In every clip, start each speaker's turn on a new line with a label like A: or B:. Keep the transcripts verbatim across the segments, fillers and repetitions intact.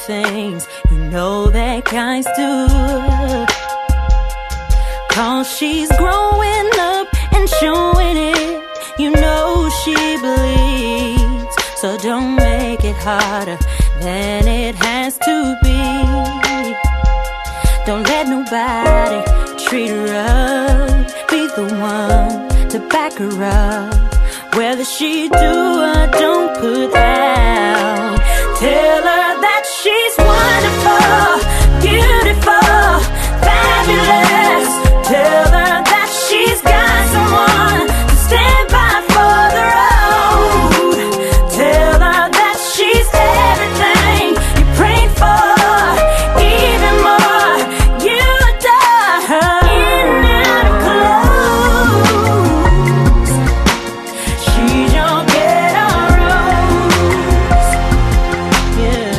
A: things you know that guys do. 'Cause she's growing up and showing it, you know she believes. So don't make it harder than it has to be. Don't let nobody treat her up. Be the one to back her up. Whether she do or don't put out, tell her that she's wonderful, beautiful, fabulous. Tell her that she's got someone to stand by for the road. Tell her that she's everything you prayed for, even more. You adore her in and out of clothes. She's your ghetto rose. Yeah.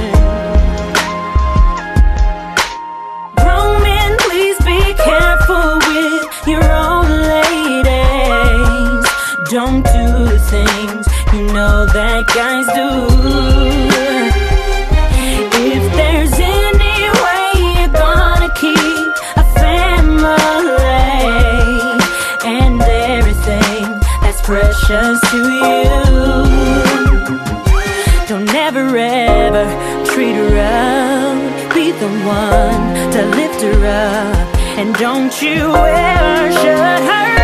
A: Grown men, please be careful with your own ladies. Don't do the things you know that guys do. If there's any way you're gonna keep a family and everything that's precious to you, don't ever ever treat her up. Be the one to lift her up, and don't you ever shut her